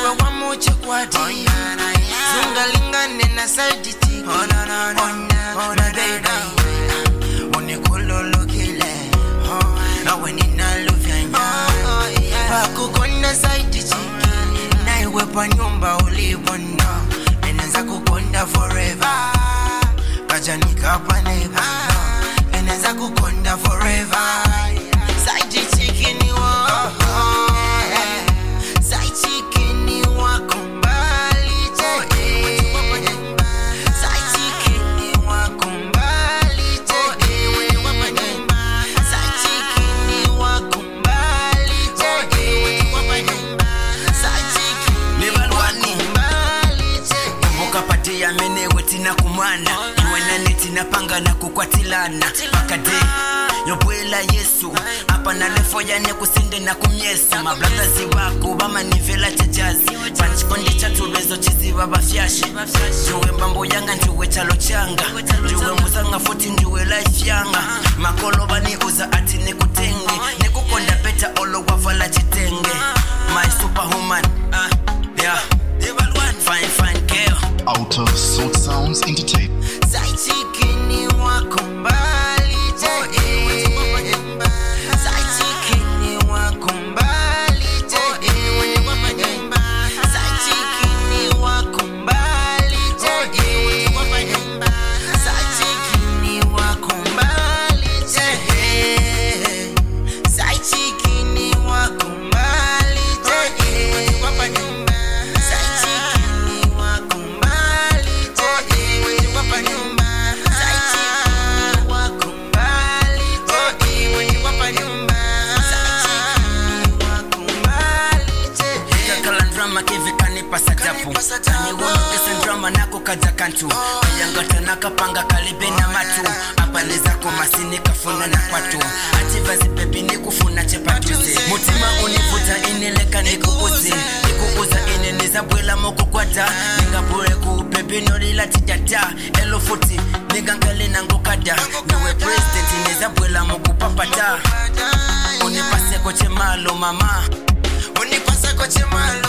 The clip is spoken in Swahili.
Niwe wa muche kwa di Zunga lingane na side chick My baby Unikululu kile Awe nina lufyanya Pakukona side chick Na iwe pa nyumba ulibona Eneza kukonda forever Kajanika pa neba Eneza kukonda forever Side chick ni wa Side chick ni wa kumbali Side chick ni wa kumbali Side chick ni wa kumbali Side chick ni wa kumbali Mboka pati ya mene wetina kumana Iwena netina panga na kukwatilana Pakade Yobwela Yesu Hapa na lefo ya ne kusinde na kumyesu Mablazazi wako Bama nivela chejazi Panchikondi chatulezo chizi baba fyashi Juwe mbambo yanga njuwe chalo changa Juwe muzanga futi njuwe life yanga Makolo bani uza ati nekutenge Nekukonda peta olo wavala chitenge My superwoman Yeah Fine girl Outer Soul Sounds Entertainment. Side chick ni wa kumbali Side chick ni wa kumbali Side chick ni wa kumbali Side chick ni wa kumbali Side chick ni wa kumbali Tani wongese drama nako kaja kantu Ayangata nakapanga kalibe na matu Apaleza kumasini kafuna na kwatu Ativazi pepi ni kufuna chepatuzi Mutima univuta inileka nikuuzi Nikuuza ineniza bwela moko kwata Ningapure kupepi norila tijata Elofuti nigangali nangokada Niwe president ineza bwela moko papata Unipase koche malo mama Unipase koche malo